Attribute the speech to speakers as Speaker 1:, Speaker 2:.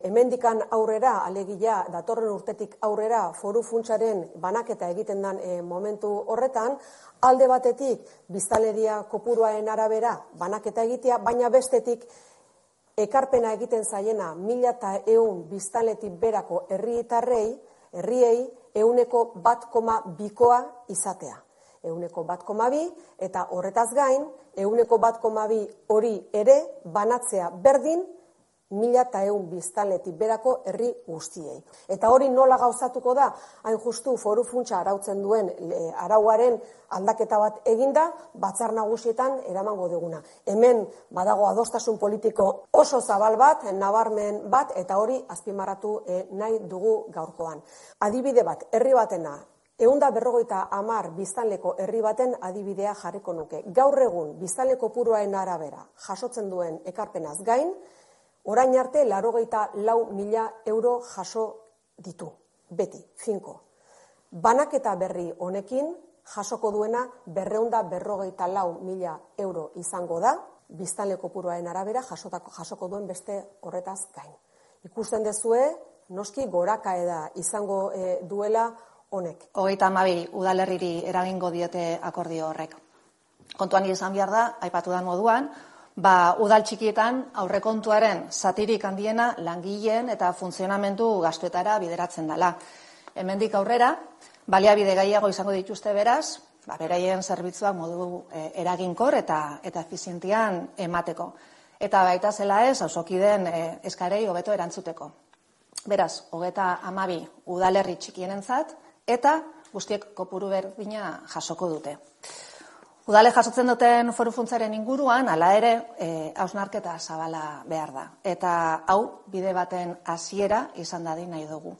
Speaker 1: Hemendikan aurrera, alegia, datorren urtetik aurrera foru funtsaren banaketa egiten den momentu horretan, alde batetik biztanleria kopuruaren arabera banaketa egitea, baina bestetik ekarpena egiten zaiena 1.100 biztanletik berako herriei 1,2 izatea. 1,2 eta horretaz gain, 1,2 hori ere banatzea berdin 1.100 biztanletik berako herri guztiei. Eta hori nola gauzatuko da, hain justu foru funtsa arautzen duen arauaren aldaketa bat eginda, batzar nagusietan eramango duguna. Hemen badago adostasun politiko oso zabal bat, nabarmen bat, eta hori azpimarratu nahi dugu gaurkoan. Adibide bat, herri batena, 150 biztanleko herri baten adibidea jarriko nuke. Gaur egun biztanle kopuruaren arabera jasotzen duen ekarpenaz gain, orain arte 84.000 euro jaso ditu, beti, finko. Banaketa berri honekin jasoko duena 254.000 euro izango da, biztanle kopuruaren arabera jasoko duen beste horretaz gain. Ikusten dezue, noski gorakaeda izango duela honek.
Speaker 2: 32 udalerriri eragingo diote akordio horrek. Kontuan izan behar da, aipatu da moduan, udal txikietan aurrekontuaren zatirik handiena langileen eta funtzionamendu gastuetara bideratzen dela. Hemendik aurrera, baliabide gehiago izango dituzte beraz, beraien zerbitzuak modu eraginkor eta efizientian emateko. Eta baita zela ez, auzokideen eskarei hobeto erantzuteko. Beraz, 32 udalerri txikienentzat eta guztiek kopuru berdina jasoko dute. Udalek jasotzen duten foru funtsaren inguruan, hala ere, hausnarketa zabala behar da. Eta hau, bide baten hasiera izan dadin nahi dugu.